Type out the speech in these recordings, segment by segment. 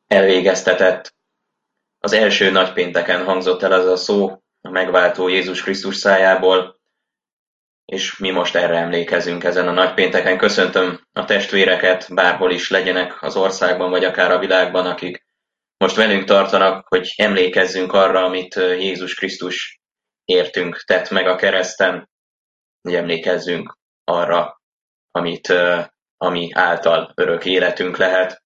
elvégeztetett. Az első nagypénteken hangzott el az a szó a megváltó Jézus Krisztus szájából, és mi most erre emlékezünk ezen a nagypénteken. Köszöntöm a testvéreket, bárhol is legyenek az országban, vagy akár a világban, akik most velünk tartanak, hogy emlékezzünk arra, amit Jézus Krisztus értünk tett meg a kereszten, hogy emlékezzünk arra, ami által örök életünk lehet.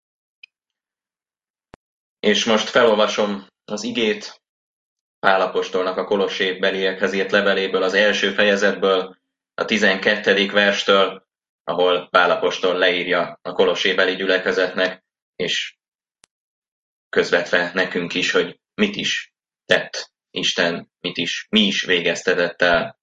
És most felolvasom az igét Pál apostolnak a Kolossébeliekhez írt leveléből, az első fejezetből, a 12. verstől, ahol Pál apostol leírja a kolossébeli gyülekezetnek, és közvetve nekünk is, hogy mit is tett Isten, mi is végeztetett el.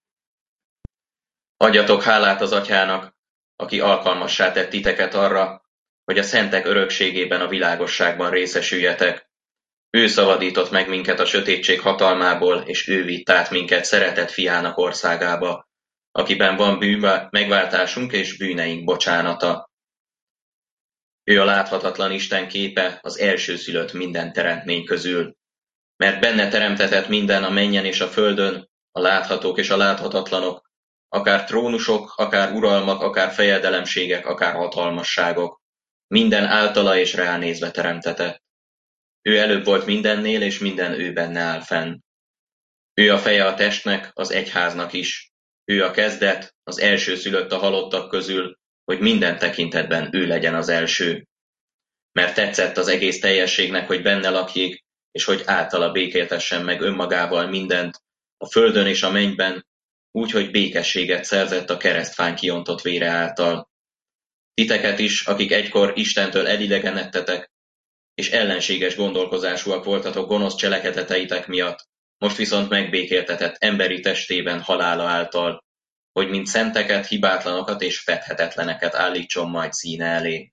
Adjatok hálát az Atyának, aki alkalmassá tett titeket arra, hogy a szentek örökségében a világosságban részesüljetek. Ő szabadított meg minket a sötétség hatalmából, és ő vitt át minket szeretett fiának országába, akiben van megváltásunk és bűneink bocsánata. Ő a láthatatlan Isten képe, az elsőszülött minden teremtmény közül. Mert benne teremtetett minden a mennyen és a földön, a láthatók és a láthatatlanok, akár trónusok, akár uralmak, akár fejedelemségek, akár hatalmasságok. Minden általa és ránézve teremtetett. Ő előbb volt mindennél, és minden ő benne áll fenn. Ő a feje a testnek, az egyháznak is. Ő a kezdet, az elsőszülött a halottak közül, hogy minden tekintetben ő legyen az első. Mert tetszett az egész teljességnek, hogy benne lakjék, és hogy általa békéltessen meg önmagával mindent, a földön és a mennyben, úgy, hogy békességet szerzett a keresztfán kiontott vére által. Titeket is, akik egykor Istentől elidegenedtetek, és ellenséges gondolkozásúak voltatok gonosz cselekedeteitek miatt, most viszont megbékéltetett emberi testében halála által, hogy mint szenteket, hibátlanokat és fedhetetleneket állítson majd színe elé.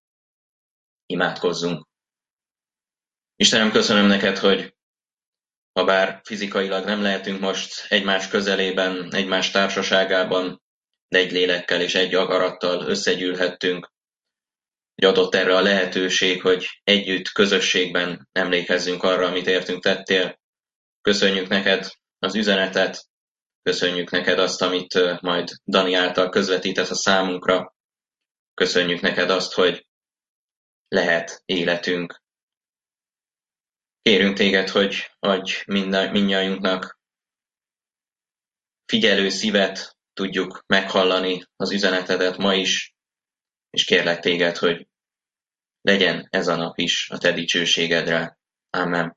Imádkozzunk! Istenem, köszönöm neked, hogy habár fizikailag nem lehetünk most egymás közelében, egymás társaságában, de egy lélekkel és egy akarattal összegyűlhettünk, hogy adott erre a lehetőség, hogy együtt, közösségben emlékezzünk arra, amit értünk tettél. Köszönjük neked az üzenetet, köszönjük neked azt, amit majd Dani által közvetítesz a számunkra. Köszönjük neked azt, hogy lehet életünk. Kérünk téged, hogy adj mindnyájunknak figyelő szívet, tudjuk meghallani az üzenetedet ma is, és kérlek téged, hogy legyen ez a nap is a te dicsőségedre. Amen.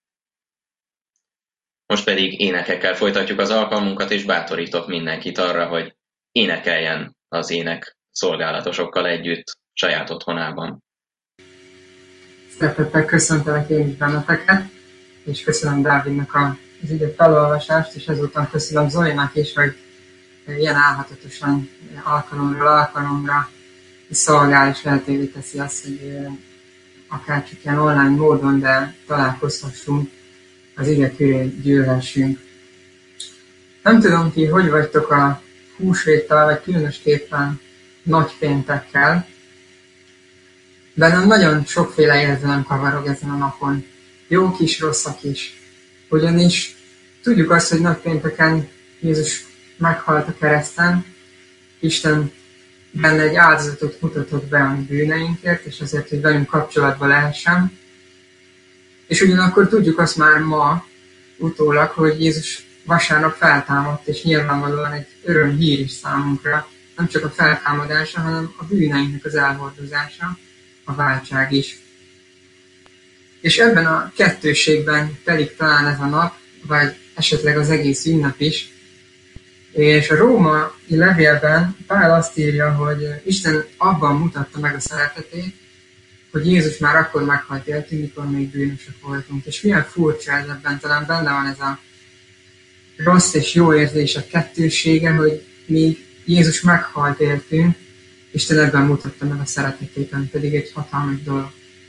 Most pedig énekekkel folytatjuk az alkalmunkat, és bátorítok mindenkit arra, hogy énekeljen az ének szolgálatosokkal együtt saját otthonában. Szeretettel köszöntelek én is benneteket, és köszönöm Dávidnak az ige felolvasást, és ezúttal köszönöm Zolinak is, hogy ilyen álhatatosan alkalomról alkalomra szolgál, és lehetővé teszi azt, hogy akár csak ilyen online módon, de találkozhassunk, az ige köré gyűlhessünk. Nem tudom ti, hogy vagytok a húsvéttal, vagy különösképpen nagypéntekkel. Bennem nagyon sokféle érzelem kavarog ezen a napon. Jók is, rosszak is. Ugyanis tudjuk azt, hogy nagypénteken Jézus meghalt a kereszten, Isten benne egy áldozatot mutatott be a mi bűneinkért, és azért, hogy velünk kapcsolatba lehessen. És ugyanakkor tudjuk azt már ma, utólag, hogy Jézus vasárnap feltámadt, és nyilvánvalóan egy örömhír is számunkra, nem csak a feltámadása, hanem a bűneinknek az elhordozása, a váltság is. És ebben a kettősségben telik talán ez a nap, vagy esetleg az egész ünnep is. És a római levélben Pál azt írja, hogy Isten abban mutatta meg a szeretetét, hogy Jézus már akkor meghalt értünk, mikor még bűnösök voltunk. És milyen furcsa ez, ebben talán benne van ez a rossz és jó érzés, a kettősége, hogy még Jézus meghalt értünk, Isten ebben mutatta meg a szeretetét, ami pedig egy hatalmas dolog.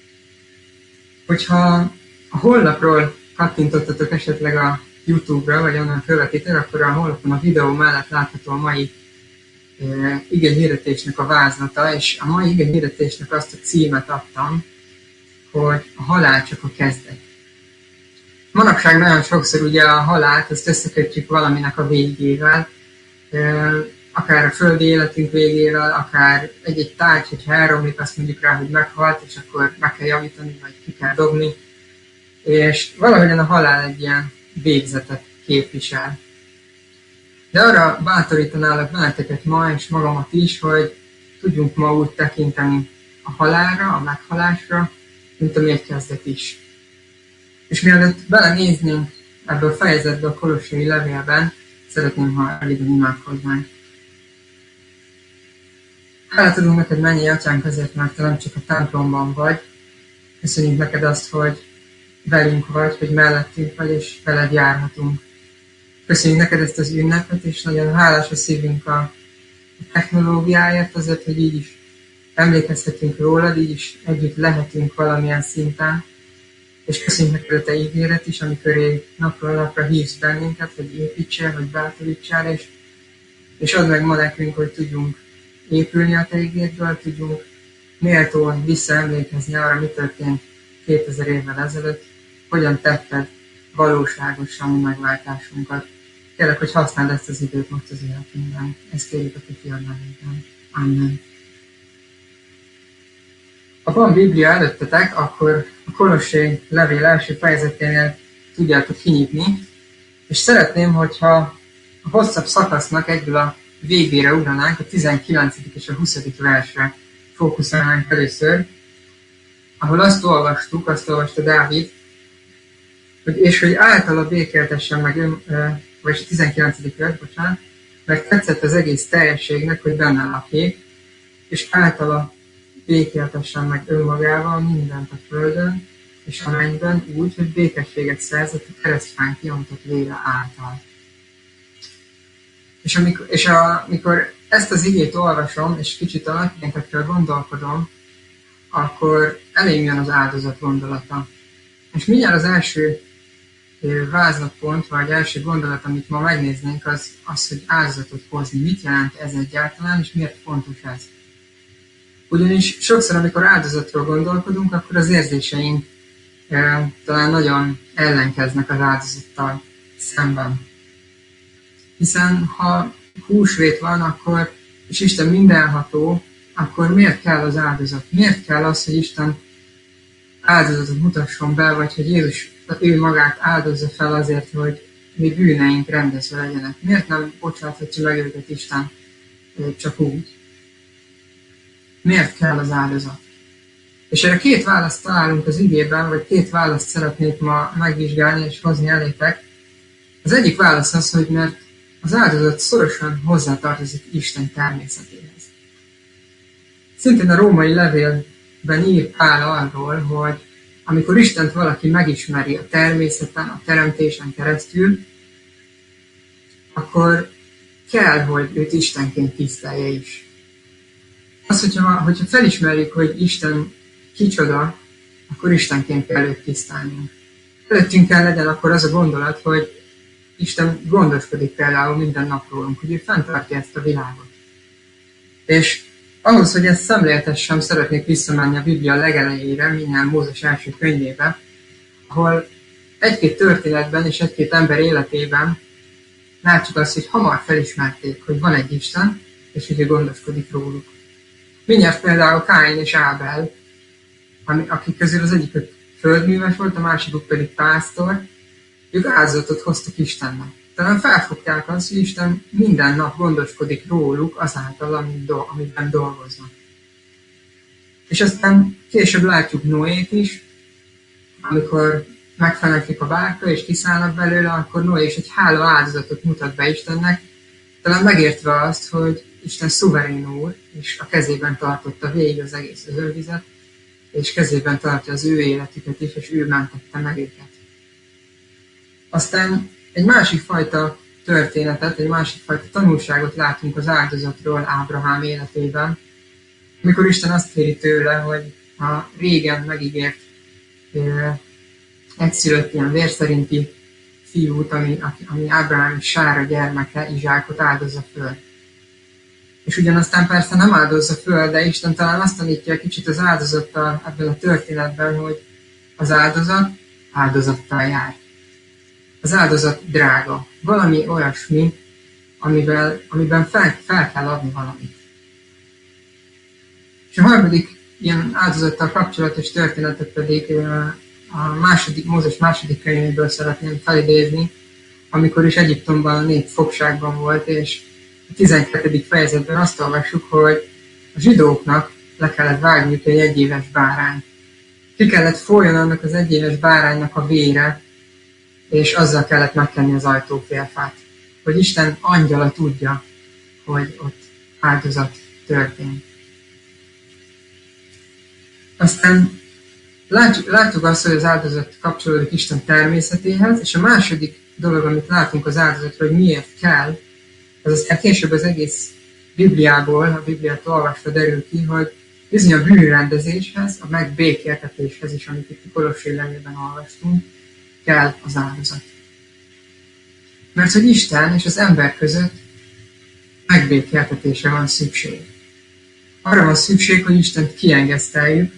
Hogyha a honlapról kattintottatok esetleg a YouTube-ra, vagy onnan fölvetitek, akkor a honlapon a videó mellett látható a mai igehirdetésnek a vázlata, és a mai igehirdetésnek azt a címet adtam, hogy a halál csak a kezdet. Manapság nagyon sokszor ugye a halált azt összekötjük valaminek a végével, akár a földi életünk végével, akár egy-egy tárgy, hogyha elromlik, azt mondjuk rá, hogy meghalt, és akkor meg kell javítani, vagy ki kell dobni. És valahogyan a halál egy ilyen végzetet képvisel. De arra bátorítanálak benneteket ma, és magamat is, hogy tudjunk ma úgy tekinteni a halálra, a meghalásra, mint ami egy kezdet is. És mielőtt belenéznénk ebből a fejezetbe a Kolossai levélben, szeretném, ha elégben imádkoznánk. Hálát adunk neked, mennyi atyánk, azért, mert te nem csak a templomban vagy. Köszönjük neked azt, hogy velünk vagy, hogy mellettünk vagy, és veled járhatunk. Köszönjük neked ezt az ünnepet, és nagyon hálás a szívünk a technológiáért, azért, hogy így is emlékezhetünk rólad, így is együtt lehetünk valamilyen szinten. És köszönjük neked a te ígéret is, amikor napról napra hívsz bennünket, hogy építsél, hogy bátorítsál, és add meg ma nekünk, hogy tudjunk épülni a te ígéretből, tudjunk méltóan visszaemlékezni arra, mi történt 2000 évvel ezelőtt, hogyan tetted valóságosan a megváltásunkat. Kérlek, hogy használd ezt az időt most az életünkben. Ezt kérjük a ti fiad nevében. Amen. Ha van Biblia előttetek, akkor a Kolossai levél első fejezeténél tudjátok kinyitni, és szeretném, hogyha a hosszabb szakasznak egyből a végére ugranánk, a 19. és a 20. versre fókuszálnánk először, ahol azt olvasta Dávid, hogy általa békéltessen meg vagy a 19. vers, bocsánat, mert tetszett az egész teljességnek, hogy benne lakik, és általa békéltessen meg önmagával mindent a földön, és a mennyben úgy, hogy békességet szerzett a keresztfán kiontott vére által. És amikor ezt az igét olvasom, és kicsit a latinekről gondolkodom, akkor elém jön az áldozat gondolata. És mindjárt az első vázlatpont, vagy első gondolat, amit ma megnéznénk, az, hogy áldozatot hozni. Mit jelent ez egyáltalán, és miért fontos ez? Ugyanis sokszor, amikor áldozatról gondolkodunk, akkor az érzéseink talán nagyon ellenkeznek az áldozattal szemben. Hiszen ha húsvét van, és Isten mindenható, akkor miért kell az áldozat? Miért kell az, hogy Isten áldozatot mutasson be, vagy hogy Jézus ő magát áldozza fel azért, hogy mi bűneink rendezve legyenek? Miért nem bocsáthatja meg őket Isten csak úgy? Miért kell az áldozat? És erre két választ találunk az igében, vagy két választ szeretnék ma megvizsgálni és hozni elétek. Az egyik válasz az, hogy mert az áldozat szorosan hozzátartozik Isten természetéhez. Szintén a római levélben ír Pál arról, hogy amikor Istent valaki megismeri a természeten, a teremtésen keresztül, akkor kell, hogy őt Istenként tisztelje is. Az, hogyha felismerjük, hogy Isten kicsoda, akkor Istenként kell őt tisztelnünk. Előttünk kell legyen akkor az a gondolat, hogy Isten gondoskodik például minden nap rólunk, hogy ő fenntartja ezt a világot. És ahhoz, hogy ezt szemléltessem, szeretnék visszamenni a Biblia legelejére, minden Mózes első könyvébe, ahol egy-két történetben és egy-két ember életében látjuk azt, hogy hamar felismerték, hogy van egy Isten, és hogy ő gondoskodik róluk. Mindjárt például Káin és Ábel, akik közül az egyik földműves volt, a másikuk pedig pásztor, ők áldozatot hoztak Istennek. Talán felfogták azt, hogy Isten minden nap gondoskodik róluk azáltal, amiben dolgoznak. És aztán később látjuk Noét is, amikor megfeneklik a bárka és kiszállnak belőle, akkor Noé is egy hála áldozatot mutat be Istennek, talán megértve azt, hogy Isten szuverén úr, és a kezében tartotta végig az egész ödölvizet, és kezében tartja az ő életüket is, és ő mentette meg őket. Aztán egy másik fajta történetet, egy másik fajta tanulságot látunk az áldozatról Ábrahám életében, amikor Isten azt kéri tőle, hogy a régen megígért egyszülött ilyen vérszerinti fiút, ami Ábrahám és Sára gyermeke, Izsákot áldozza föl. És ugyanaztán persze nem áldozza föl, de Isten talán azt tanítja kicsit az áldozattal ebben a történetben, hogy az áldozat áldozattal jár. Az áldozat drága. Valami olyasmi, amiben fel kell adni valamit. És a harmadik ilyen áldozattal kapcsolatos történetet pedig Mózes második könyvéből szeretném felidézni, amikor is Egyiptomban a nép fogságban volt, és a 12. fejezetben azt olvassuk, hogy a zsidóknak le kellett vágniuk egy egyéves bárányt. Ki kellett folyjon annak az egyéves báránynak a vére, és azzal kellett megkenni az ajtófélfát. Hogy Isten angyala tudja, hogy ott áldozat történt. Aztán látjuk azt, hogy az áldozat kapcsolódik Isten természetéhez, és a második dolog, amit látunk az áldozatról, hogy miért kell, az aztán később az egész Bibliából, a Bibliát olvasva derül ki, hogy bizony a bűnrendezéshez, a megbékéltetéshez is, amit itt a Kolossé levélben olvastunk, kell az áldozat. Mert hogy Isten és az ember között megbékéltetésre van szükség. Arra van szükség, hogy Istent kiengeszteljük,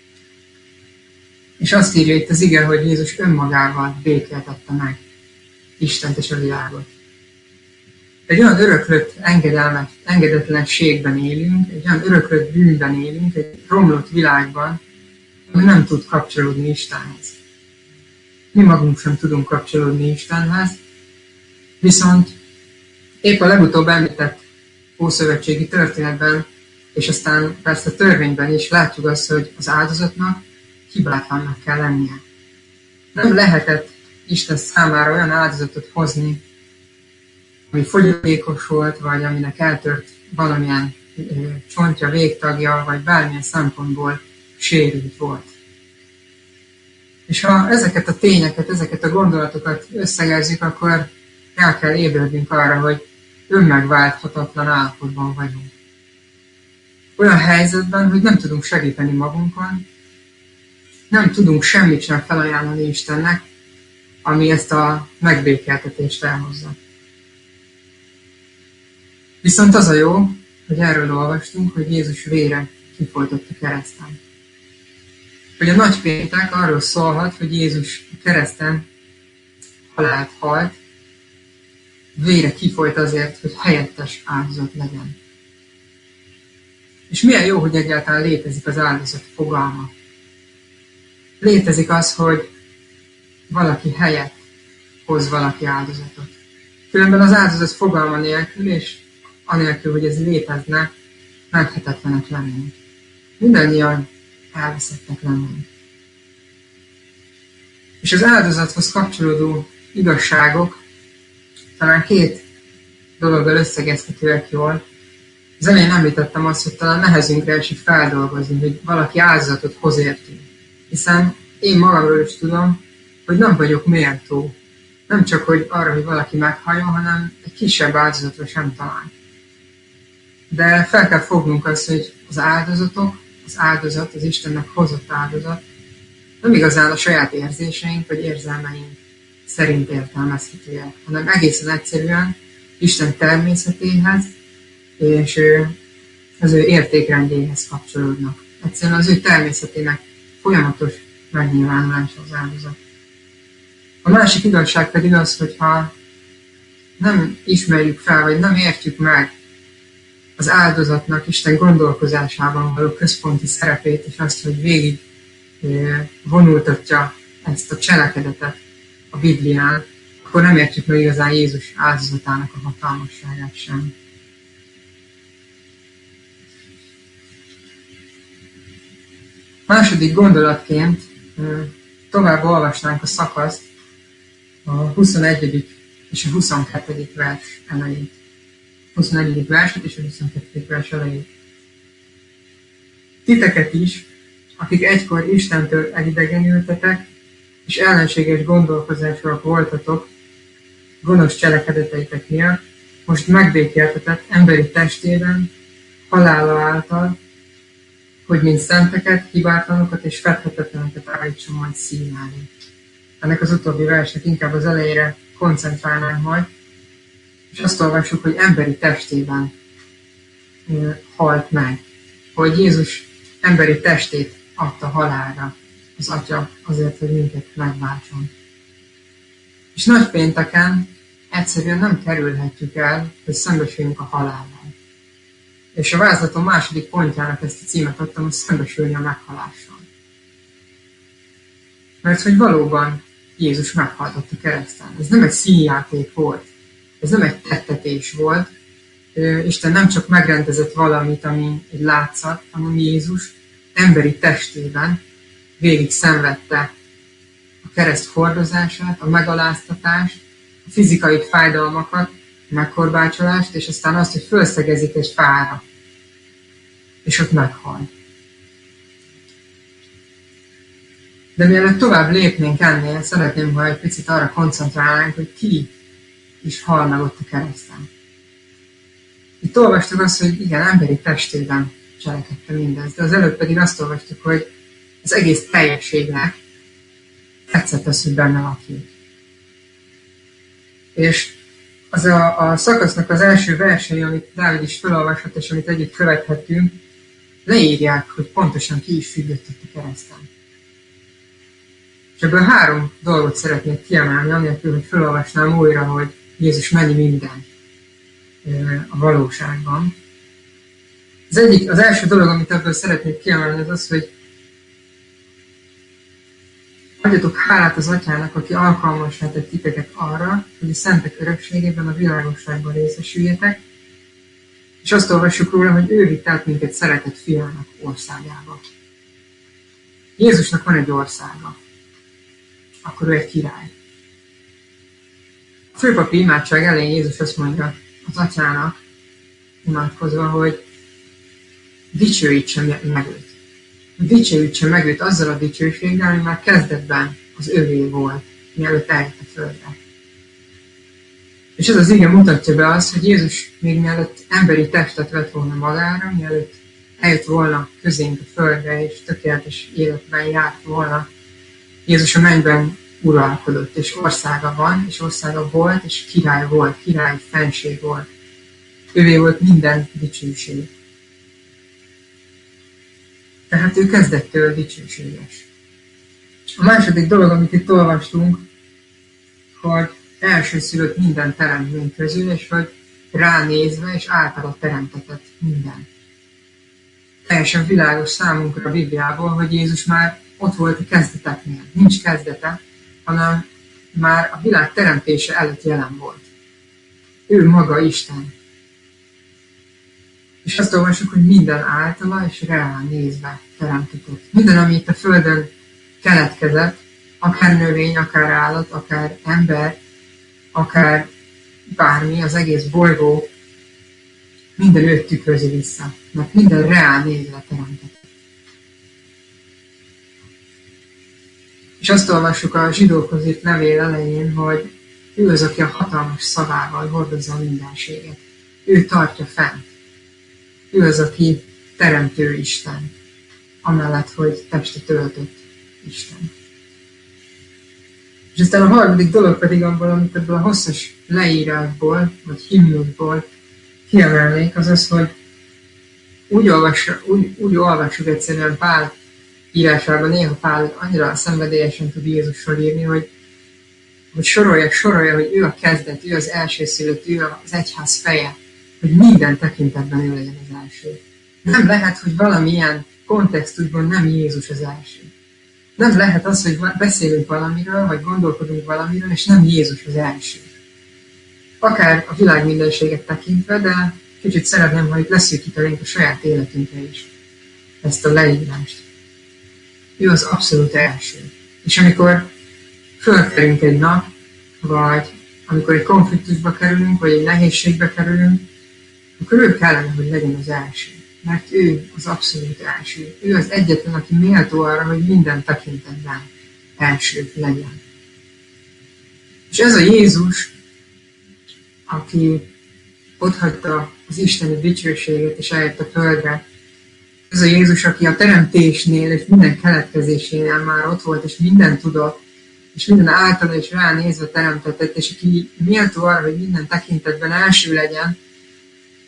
és azt írja itt az ige, hogy Jézus önmagával békéltette meg Istent és a világot. Egy olyan öröklött engedetlenségben élünk, egy olyan öröklött bűnben élünk, egy romlott világban, ami nem tud kapcsolódni Istenhez. Mi magunk sem tudunk kapcsolódni Istenhez, viszont épp a legutóbb említett ószövetségi történetben, és aztán persze a törvényben is látjuk azt, hogy az áldozatnak hibátlannak kell lennie. Nem lehetett Isten számára olyan áldozatot hozni, ami fogyatékos volt, vagy aminek eltört valamilyen csontja, végtagja, vagy bármilyen szempontból sérült volt. És ha ezeket a tényeket, ezeket a gondolatokat összegezzük, akkor el kell ébrednünk arra, hogy önmegválthatatlan állapotban vagyunk. Olyan helyzetben, hogy nem tudunk segíteni magunkon, nem tudunk semmit sem felajánlani Istennek, ami ezt a megbékéltetést elhozza. Viszont az a jó, hogy erről olvastunk, hogy Jézus vére kifolytott a kereszten. Hogy a nagypéntek arról szólhat, hogy Jézus a kereszten halált halt, vére kifolyt azért, hogy helyettes áldozat legyen. És milyen jó, hogy egyáltalán létezik az áldozat fogalma. Létezik az, hogy valaki helyett hoz valaki áldozatot. Különben az áldozat fogalma nélkül, és anélkül, hogy ez létezne, meghetetlenek lennénk. Mindannyian elveszettek lennénk. És az áldozathoz kapcsolódó igazságok talán két dologgal összegezhetőek jól. Az elején említettem azt, hogy talán nehezünkre esik feldolgozni, hogy valaki áldozatot hoz értünk. Hiszen én magamról is tudom, hogy nem vagyok méltó. Nem csak hogy arra, hogy valaki meghalljon, hanem egy kisebb áldozatra sem talán. De fel kell fognunk azt, hogy az áldozatok, az áldozat, az Istennek hozott áldozat nem igazán a saját érzéseink vagy érzelmeink szerint értelmezhetőek, hanem egészen egyszerűen Isten természetéhez és az ő értékrendjéhez kapcsolódnak. Egyszerűen az ő természetének folyamatos megnyilvánulása az áldozat. A másik igazság pedig az, hogyha nem ismerjük fel, vagy nem értjük meg az áldozatnak Isten gondolkozásában való központi szerepét, és azt, hogy végig vonultatja ezt a cselekedetet a Biblián, akkor nem értjük meg igazán Jézus áldozatának a hatalmasságát sem. Második gondolatként tovább olvasnánk a szakaszt, a 21. és a 22. vers elejét. 21. verset és a 22. vers elejét. Titeket is, akik egykor Istentől elidegenültetek, és ellenséges gondolkozásúak voltatok, gonosz cselekedeteitek miatt, most megbékéltetett emberi testében, halála által, hogy mint szenteket, hibátlanokat és fedhetetleneket állítson majd szín elé. Ennek az utóbbi versnek inkább az elejére koncentrálnánk majd, és azt olvassuk, hogy emberi testében. halt meg. Hogy Jézus emberi testét adta halálra az Atya azért, hogy minket megváltson. És nagypénteken egyszerűen nem kerülhetjük el, hogy szembesüljünk a halállal. És a vázlatom második pontjának ezt a címet adtam, hogy szembesülni a meghalással. Mert hogy valóban Jézus meghalt a kereszten. Ez nem egy színjáték volt. Ez nem egy tettetés volt. Isten nem csak megrendezett valamit, ami egy látszat, hanem Jézus emberi testében végig szenvedte a kereszt hordozását, a megaláztatást, a fizikai fájdalmakat, a megkorbácsolást, és aztán azt, hogy felszegezik egy fára. És ott meghal. De mielőtt tovább lépnénk ennél, szeretném, ha egy picit arra koncentrálnánk, hogy ki is hal meg ott a kereszten. Itt olvastuk azt, hogy igen, emberi testében cselekedte mindezt, de az előbb pedig azt olvastuk, hogy az egész teljességnek tetszett az, hogy benne lakik. És az a szakasznak az első versei, amit Dávid is felolvasott, és amit együtt követhettünk, leírják, hogy pontosan ki is függött ott a kereszten. És ebből 3 dolgot szeretnék kiemelni, anélkül, hogy felolvasnám újra, hogy Jézus mennyi minden a valóságban. Az első dolog, amit ebből szeretnék kiemelni, az az, hogy adjatok hálát az Atyának, aki alkalmassá tett titeket arra, hogy a szentek örökségében a világosságban részesüljetek, és azt olvassuk róla, hogy ő vitt át minket szeretett fiának országába. Jézusnak van egy országa. Akkor ő egy király. A főpapi imádság elején Jézus azt mondja az Atyának, imádkozva, hogy dicsőítse meg őt. Dicsőítse meg őt azzal a dicsőséggel, ami már kezdetben az övé volt, mielőtt eljött a földre. És ez az ige mutatja be azt, hogy Jézus még mielőtt emberi testet vett volna magára, mielőtt eljött volna közénk a földre, és tökéletes életben járt volna, Jézus a mennyben uralkodott, és országa van, és országa volt, és király volt, királyi fenség volt. Ővé volt minden dicsőség. Tehát ő kezdettől dicsőséges. A második dolog, amit itt olvastunk, hogy elsőszülött minden teremtmény közül, és hogy ránézve, és általa teremtetett minden. Teljesen világos számunkra a Bibliából, hogy Jézus már ott volt a kezdeteknél. Nincs kezdete, hanem már a világ teremtése előtt jelen volt. Ő maga Isten. És azt olvassuk, hogy minden általa és rá nézve teremtett. Minden, ami itt a Földön keletkezett, akár növény, akár állat, akár ember, akár bármi, az egész bolygó, minden őt tükrözi vissza, mert minden rá nézve teremtett. És azt olvassuk a zsidókhoz írt levél elején, hogy ő az, aki a hatalmas szavával hordozza a mindenséget. Ő tartja fent. Ő az, aki teremtő Isten, amellett, hogy testet öltött Isten. És aztán a harmadik dolog pedig abból, amit ebből a hosszas leírásból, vagy himnuszból kiemelnék, az az, hogy úgy olvassuk egyszerűen Pál írásában, néha Pál annyira szenvedélyesen tud Jézusról írni, hogy sorolja, hogy ő a kezdet, ő az elsőszülött, ő az egyház feje, hogy minden tekintetben ő legyen az első. Nem lehet, hogy valamilyen kontextusban nem Jézus az első. Nem lehet az, hogy beszélünk valamiről, vagy gondolkodunk valamiről, és nem Jézus az első. Akár a világ mindenséget tekintve, de kicsit szeretném, ha itt leszűkítenénk a saját életünkre is ezt a leírást. Ő az abszolút első. És amikor fölkerünk egy nap, vagy amikor egy konfliktusba kerülünk, vagy egy nehézségbe kerülünk, akkor ő kellene, hogy legyen az első. Mert ő az abszolút első. Ő az egyetlen, aki méltó arra, hogy minden tekintetben első legyen. És ez a Jézus, aki otthagyta az isteni dicsőséget, és eljött a földre, ez a Jézus, aki a teremtésnél és minden keletkezésénél már ott volt, és minden tudott, és minden általa és ránézve teremtetett, és aki méltó arra, hogy minden tekintetben első legyen,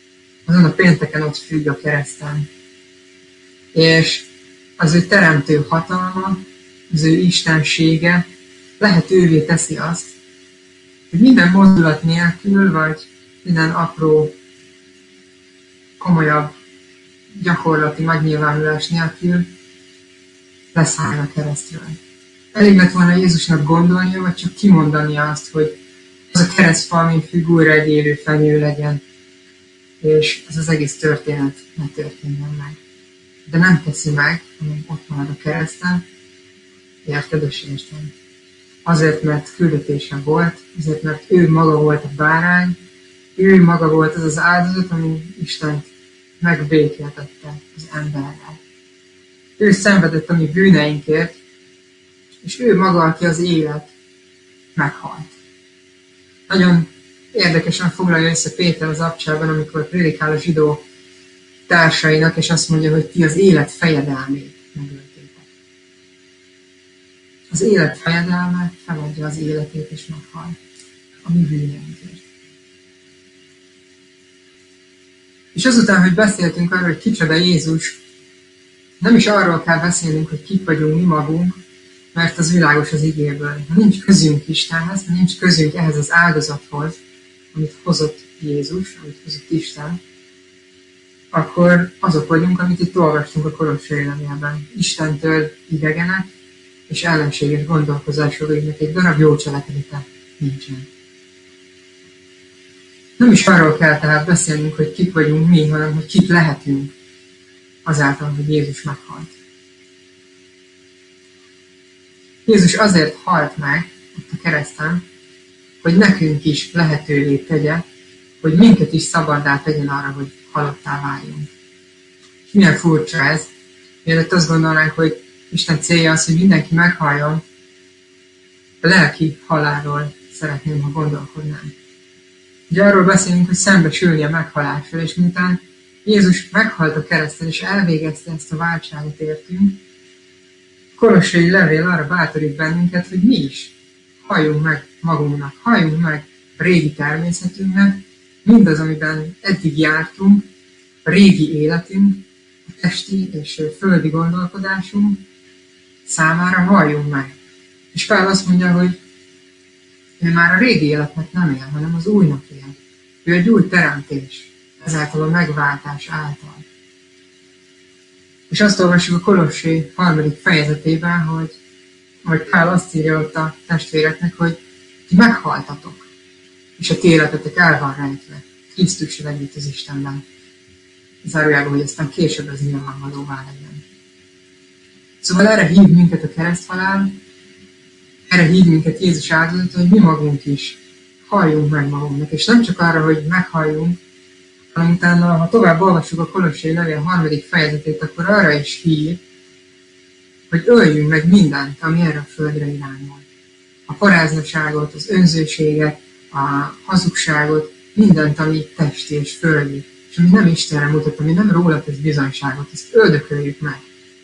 azon a pénteken ott függ a kereszten. És az ő teremtő hatalma, az ő istensége lehetővé teszi azt, hogy minden mozdulat nélkül, vagy minden apró, komolyabb gyakorlati megnyilvánulás nélkül leszáll a keresztről. Elég lett volna Jézusnak gondolnia, vagy csak kimondania azt, hogy az a keresztfa, amin függ, újra egy élő fenyő legyen, és ez az egész történet ne történjen meg. De nem teszi meg, hanem ott marad a kereszten, érted, Isten? Azért, mert küldetése volt, azért, mert ő maga volt a bárány, ő maga volt az az áldozat, ami Istent megbékéltette az emberrel. Ő szenvedett a mi bűneinkért, és ő maga, aki az élet meghalt. Nagyon érdekesen foglalja össze Péter az abcsában, amikor prédikál a zsidó társainak, és azt mondja, hogy ti az élet fejedelmét megöltétek. Az élet fejedelme feladja az életét, és meghal a mi bűneinkért. És azután, hogy beszéltünk arról, hogy kicsoda Jézus, nem is arról kell beszélnünk, hogy kik vagyunk mi magunk, mert az világos az igéből. Ha nincs közünk Istenhez, ha nincs közünk ehhez az áldozathoz, amit hozott Jézus, amit hozott Isten, akkor azok vagyunk, amit itt olvastunk a Kolossai levélben. Istentől idegenek és ellenséges gondolkozások, akiknek egy darab jó cselekedete nincsen. Nem is arról kell tehát beszélnünk, hogy kik vagyunk mi, hanem hogy kik lehetünk azáltal, hogy Jézus meghalt. Jézus azért halt meg ott a kereszten, hogy nekünk is lehetővé tegye, hogy minket is szabaddá tegyen arra, hogy halottá váljunk. És milyen furcsa ez, mielőtt azt gondolnánk, hogy Isten célja az, hogy mindenki meghalljon, a lelki halálról szeretném, ha gondolkodnám. Ugye arról beszélünk, hogy szembesülni a meghalással, és miután Jézus meghalt a kereszten, és elvégezte ezt a váltságot értünk, Kolossai levél arra bátorít bennünket, hogy mi is halljunk meg magunknak, halljunk meg a régi természetünknek, mindaz, amiben eddig jártunk, a régi életünk, a testi és földi gondolkodásunk számára halljunk meg. És Pál azt mondja, hogy ő már a régi életnek nem él, hanem az újnak él. Ő egy új teremtés, ezáltal a megváltás által. És azt olvassuk a Kolossé 3. fejezetében, hogy Pál azt írja ott a testvéreknek, hogy ti meghaltatok, és a ti életetek el van rejtve Krisztussal együtt az Istenben. Zárójában, hogy aztán később ez nyilvánvalóvá legyen. Szóval erre hív minket a kereszthalál, erre hív minket Jézus áldozata, hogy mi magunk is halljunk meg magunknak. És nem csak arra, hogy meghalljunk, hanem utána, ha tovább olvassuk a Kolossai levél 3. fejezetét, akkor arra is hív, hogy öljünk meg mindent, ami erre a földre irányul. A paráznaságot, az önzőséget, a hazugságot, mindent, ami testi és földi, és ami nem Istenre mutat, ami nem róla tesz bizonyságot, ezt öldököljük meg.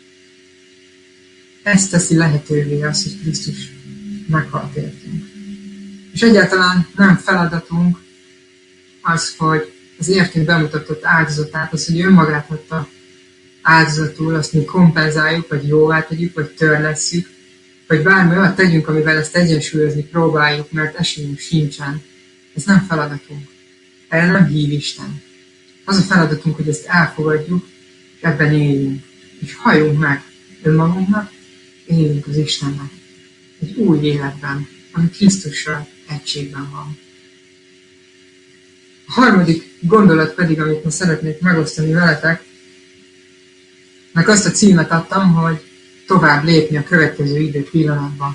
Ezt teszi lehetővé az, hogy Krisztus meghalt értünk. És egyáltalán nem feladatunk az, hogy az értünk bemutatott áldozatát, az, hogy önmagát adta áldozatul, azt mi kompenzáljuk, vagy jóvá tegyük, vagy törlesszük, vagy bármi olyat tegyünk, amivel ezt egyensúlyozni próbáljuk, mert esélyünk sincsen. Ez nem feladatunk. Erre nem hív Isten. Az a feladatunk, hogy ezt elfogadjuk, és ebben éljünk. És halljunk meg önmagunknak, éljünk az Istennek. Egy új életben, ami Krisztussal egységben van. A harmadik gondolat pedig, amit ma szeretnék megosztani veletek, meg azt a címet adtam, hogy tovább lépni a következő idő pillanatban.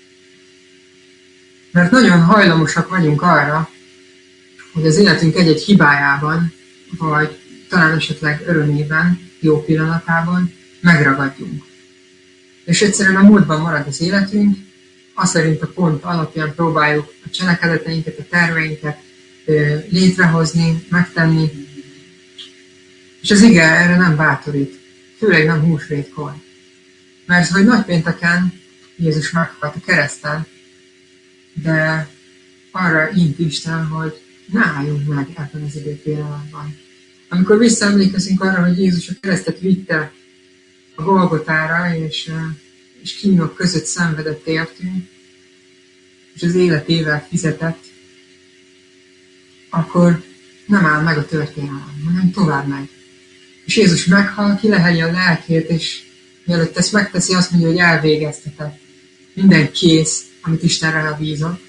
Mert nagyon hajlamosak vagyunk arra, hogy az életünk egy-egy hibájában, vagy talán esetleg örömében, jó pillanatában megragadjunk. És egyszerűen a múltban marad az életünk, azt szerint a pont alapján próbáljuk a cselekedeteinket, a terveinket létrehozni, megtenni. És az ige erre nem bátorít, főleg nem húsvétkor. Mert hogy nagypénteken Jézus meghalt a kereszten, de arra int Isten, hogy ne álljunk meg ebben az időpillanatban. Amikor visszaemlékezünk arra, hogy Jézus a keresztet vitte a Golgotára, és kínok között szenvedett értünk, és az életével fizetett, akkor nem áll meg a történelem, hanem tovább megy. És Jézus meghal, kileheli a lelkét, és mielőtt ezt megteszi, azt mondja, hogy elvégeztetett. Minden kész, amit Isten rábízott.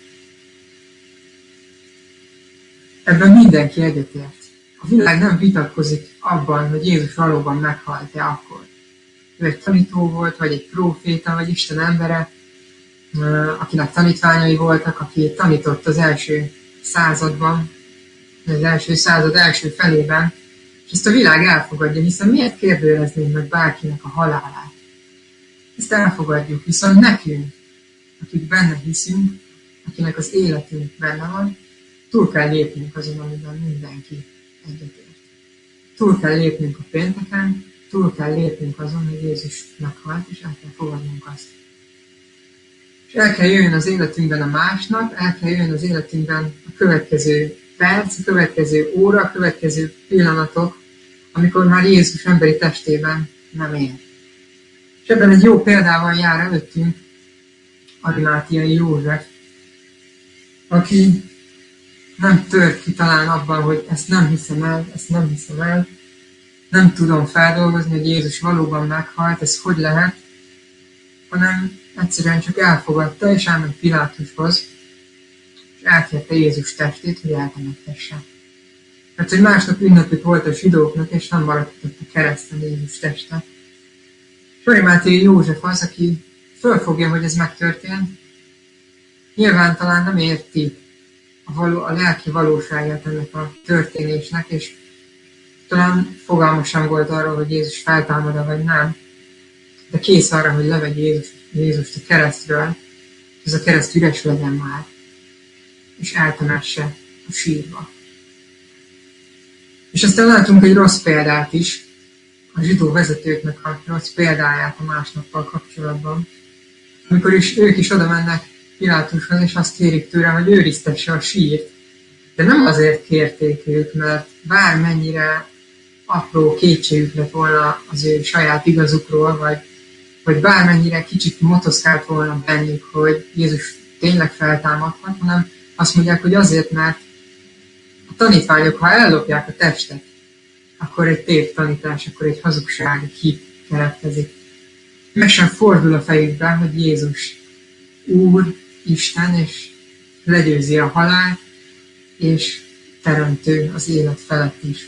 Ebben mindenki egyetért. A világ nem vitatkozik abban, hogy Jézus valóban meghalt-e akkor. Ő egy tanító volt, vagy egy próféta, vagy Isten embere, akinek tanítványai voltak, aki tanított az első században, az első század első felében, és ezt a világ elfogadja, hiszen miért kérdőjeleznénk meg bárkinek a halálát? Ezt elfogadjuk, viszont nekünk, akik benne hiszünk, akinek az életünk benne van, túl kell lépnünk azon, amiben mindenki egyetért. Túl kell lépnünk a pénteken, túl kell lépnünk azon, hogy Jézus meghalt, és el kell fogadnunk azt. És el kell jöjjön az életünkben a másnap, el kell jöjjön az életünkben a következő perc, a következő óra, a következő pillanatok, amikor már Jézus emberi testében nem él. És ebben egy jó példával jár előttünk Arimátiai József, aki nem tört ki talán abban, hogy ezt nem hiszem el, nem tudom feldolgozni, hogy Jézus valóban meghalt, ez hogy lehet, hanem egyszerűen csak elfogadta, és elment Pilátushoz, és elkérte Jézus testét, hogy eltemettesse. Mert hogy másnap ünnepük volt a zsidóknak, és nem maradt ott a kereszten Jézus teste. És Arimátiai József az, aki fölfogja, hogy ez megtörtént, nyilván talán nem érti a lelki valóságát ennek a történésnek, és talán fogalma sem volt arról, hogy Jézus feltámad-e vagy nem, de kész arra, hogy levegye Jézust a keresztről, és ez a kereszt üres legyen már, és eltemesse a sírba. És aztán látunk egy rossz példát is, a zsidó vezetőknek a rossz példáját a másnappal kapcsolatban, amikor is ők is oda mennek Pilátushoz, és azt kérik tőle, hogy őriztesse a sírt. De nem azért kérték ők, mert bármennyire apró kétségük lett volna az ő saját igazukról, vagy bármennyire kicsit motoszkált volna bennük, hogy Jézus tényleg feltámadhat, hanem azt mondják, hogy azért, mert a tanítványok, ha ellopják a testet, akkor egy tévtanítás, akkor egy hazugság, egy hit keletkezik. Meg sem fordul a fejükbe, hogy Jézus Úr, Isten, és legyőzi a halált, és teremtő az élet felett is.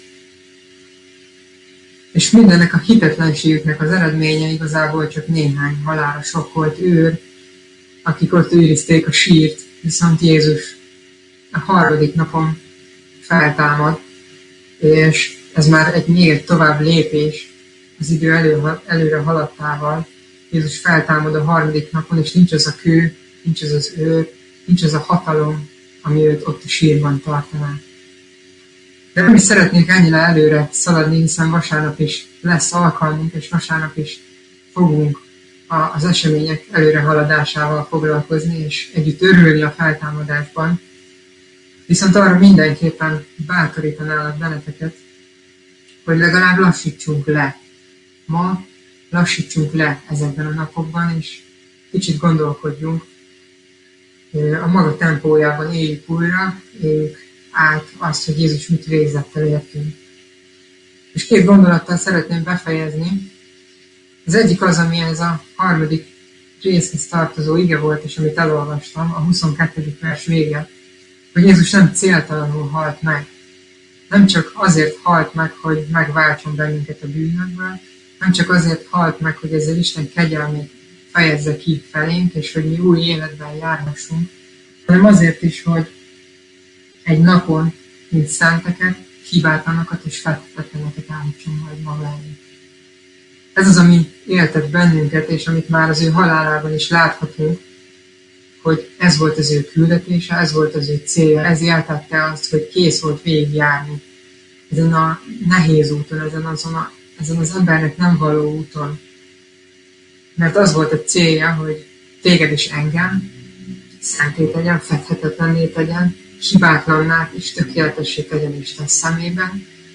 És mindennek a hitetlenségüknek az eredménye igazából csak néhány halálra sokkolt őr, akik ott őrizték a sírt, viszont Jézus a harmadik napon feltámad, és ez már egy még tovább lépés az idő előre haladtával. Jézus feltámad a harmadik napon, és nincs az a kő, nincs az az őr, nincs az a hatalom, ami őt ott a sírban tartaná. De nem is szeretnék ennyire előre szaladni, hiszen vasárnap is lesz alkalmunk, és vasárnap is fogunk az események előre haladásával foglalkozni, és együtt örülni a feltámadásban. Viszont arra mindenképpen bátorítanálak benneteket, hogy legalább lassítsunk le. Ma lassítsunk le ezekben a napokban, és kicsit gondolkodjunk, a maga tempójában éljük újra, éljük át azt, hogy Jézus mit végzett el értünk. És két gondolattal szeretném befejezni. Az egyik az, ami ez a harmadik részhez tartozó ige volt, és amit elolvastam, a 22. vers vége, hogy Jézus nem céltalanul halt meg. Nem csak azért halt meg, hogy megváltson bennünket a bűnökből, nem csak azért halt meg, hogy ezzel Isten kegyelmét fejezze ki felénk, és hogy mi új életben járhassunk, hanem azért is, hogy egy napon, mint szenteket, hibátlanokat és feltétleneket állítson majd maga elé. Ez az, ami éltet bennünket, és amit már az ő halálában is láthatunk, hogy ez volt az ő küldetése, ez volt az ő célja, ez éltette azt, hogy kész volt végigjárni ezen a nehéz úton, ezen az embernek nem való úton. Mert az volt a célja, hogy téged és engem szenté tegyen, fedhetetlenné tegyen, hibátlanná és tökéletessé tegyen Isten szemében,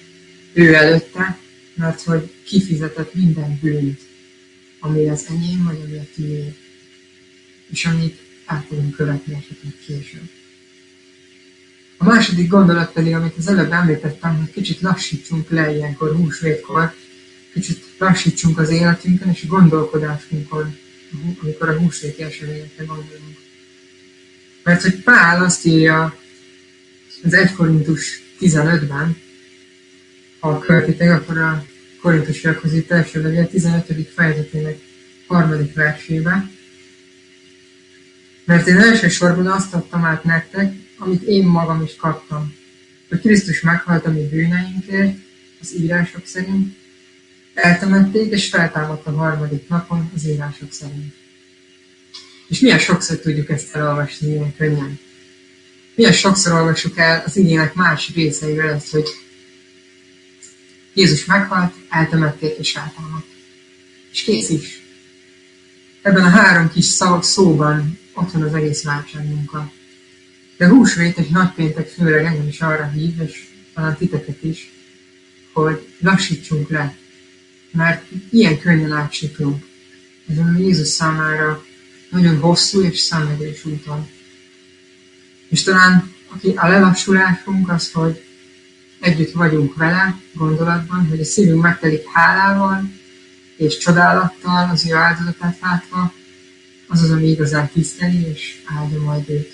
ő előtte, mert hogy kifizetett minden bűnt, ami az enyém, vagy ami a tiéd, és amit el fogunk követni esetleg később. A második gondolat pedig, amit az előbb említettem, hogy kicsit lassítsunk le ilyenkor húsvétkor, kicsit lassítsunk az életünkön és a gondolkodásunkon, amikor a húsvéti eseményekre gondolunk. Mert hogy Pál azt írja az 1 Korintus 15-ben, ha követitek, akkor a Korintusiakhoz itt első levél 15. fejezetének 3. versében. Mert én elsősorban azt adtam át nektek, amit én magam is kaptam, hogy Krisztus meghalt a mi bűneinkért, az írások szerint, eltemették és feltámadt a 3. napon az írások szerint. És milyen sokszor tudjuk ezt elolvasni ilyen könnyen? Milyen sokszor olvassuk el az igének más részeivel ezt, hogy Jézus meghalt, eltemették és feltámadt. És kész is. Ebben a 3 kis szóban ott van az egész váltságmunka. De húsvét és nagypéntek főleg engem is arra hív, és talán titeket is, hogy lassítsunk le, mert ilyen könnyen átsiklunk. Ezen a Jézus számára nagyon hosszú és szenvedős úton. És talán a lelassulásunk az, hogy együtt vagyunk vele gondolatban, hogy a szívünk megtelik hálával és csodálattal az ő áldozatát látva, az az, ami igazán tiszteli és áldja majd őt.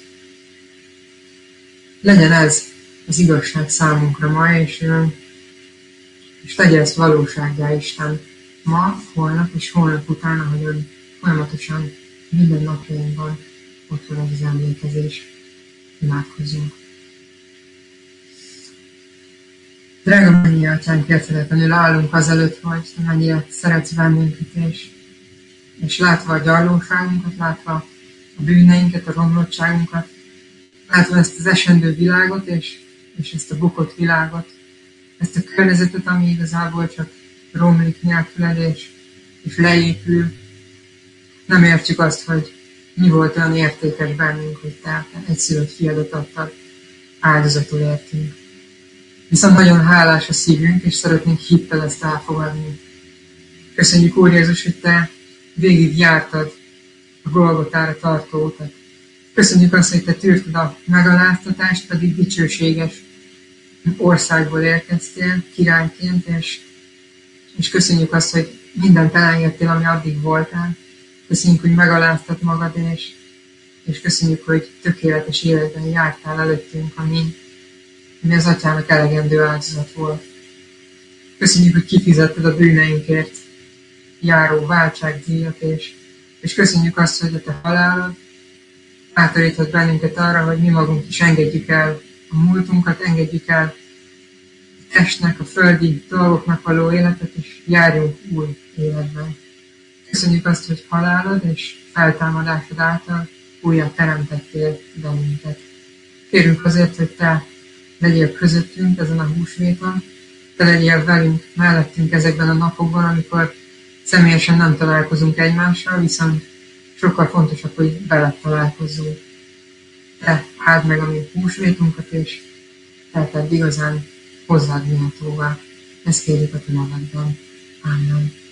Legyen ez az igazság számunkra ma, és tegye ezt valósággá Isten ma, holnap és holnap után, ahogyan folyamatosan minden napjainkban ott van az emlékezés. Imádkozzunk. Drága mennyi Atyánk, érthetetlenül állunk azelőtt, hogy Te mennyire szeretsz bennünket, és látva a gyarlóságunkat, látva a bűneinket, a romlottságunkat, látva ezt az esendő világot, és ezt a bukott világot, ezt a környezetet, ami igazából csak romlik nélküled, és leépül. Nem értjük azt, hogy mi volt olyan értékes bennünk, hogy Te egyszülött fiadat adtad áldozatul értünk. Viszont nagyon hálás a szívünk, és szeretnénk hittel ezt elfogadni. Köszönjük, Úr Jézus, hogy Te végig jártad a Golgotára tartó utat. Köszönjük azt, hogy Te tűrted a megaláztatást, pedig dicsőséges országból érkeztél királyként, és köszönjük azt, hogy mindent elengedtél, ami addig voltál. Köszönjük, hogy megaláztad magad, és köszönjük, hogy tökéletes életben jártál előttünk, ami az Atyának elegendő áldozat volt. Köszönjük, hogy kifizetted a bűneinkért járó váltságdíjat, és köszönjük azt, hogy a Te halálod átarított bennünket arra, hogy mi magunk is engedjük el a múltunkat, engedjük el a testnek, a földi dolgoknak való életet, és járjunk új életben. Köszönjük azt, hogy halálod és feltámadásod által újra teremtettél bennünket. Kérünk azért, hogy Te legyél közöttünk ezen a húsvéton, Te legyél velünk, mellettünk ezekben a napokban, amikor személyesen nem találkozunk egymással, viszont sokkal fontosabb, hogy veled találkozzunk. Te áld meg a mi húsvétunkat, és Te tedd igazán hozzád méltóvá. Ezt kérjük a Te nevedben. Amen.